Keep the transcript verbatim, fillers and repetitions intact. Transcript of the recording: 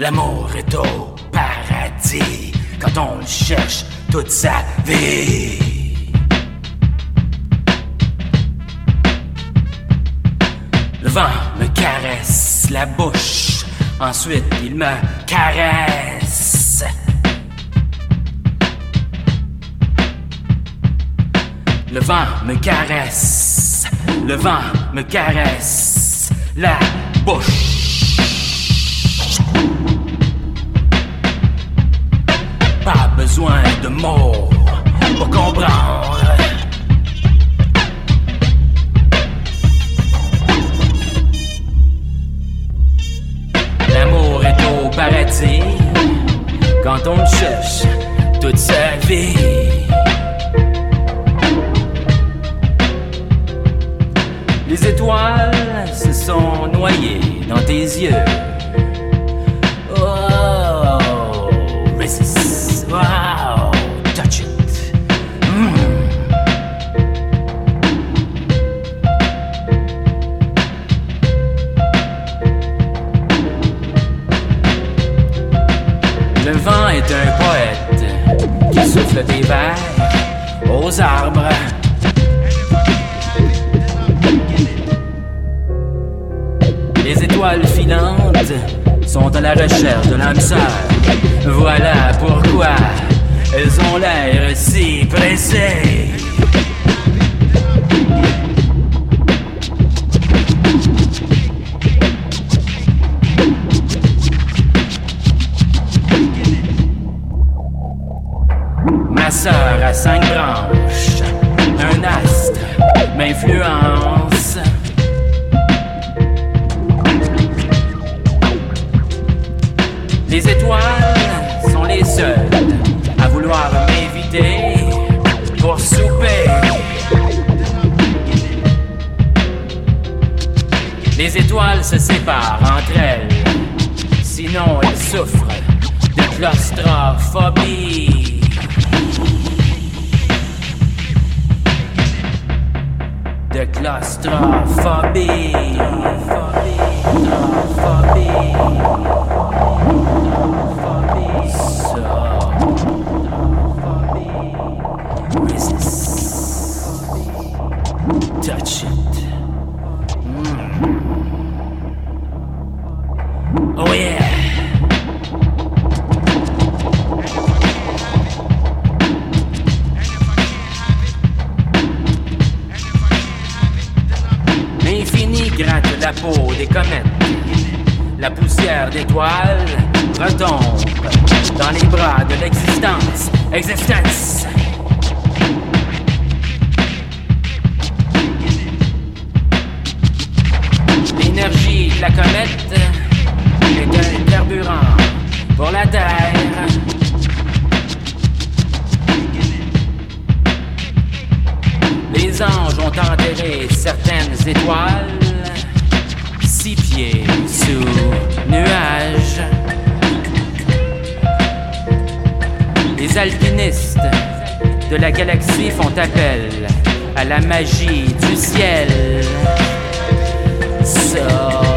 L'amour est au paradis quand on le cherche toute sa vie. Le vent me caresse la bouche, ensuite il me caresse. Le vent me caresse, le vent me caresse la bouche. Pas besoin de mots pour comprendre. L'amour est au paradis quand on le cherche toute sa vie. Les étoiles se sont noyées dans tes yeux. Oh, resist, wow, touch it. Mm. Le vent est un poète qui souffle des vers aux arbres. Les étoiles filantes sont à la recherche de l'âme sœur. Voilà pourquoi elles ont l'air si pressées. Ma sœur a cinq branches, un astre m'influence. Les étoiles sont les seules à vouloir m'inviter pour souper. Les étoiles se séparent entre elles, sinon elles souffrent de claustrophobie. De claustrophobie. Claustrophobie. So, resist, touch it. Mm. Oh yeah. L'infini gratte la peau des comètes. La poussière d'étoiles retombe dans les bras de l'existence. Existence. L'énergie de la comète est un carburant pour la Terre. Les anges ont enterré certaines étoiles, six pieds sous nuages. Les alpinistes de la galaxie font appel à la magie du ciel. So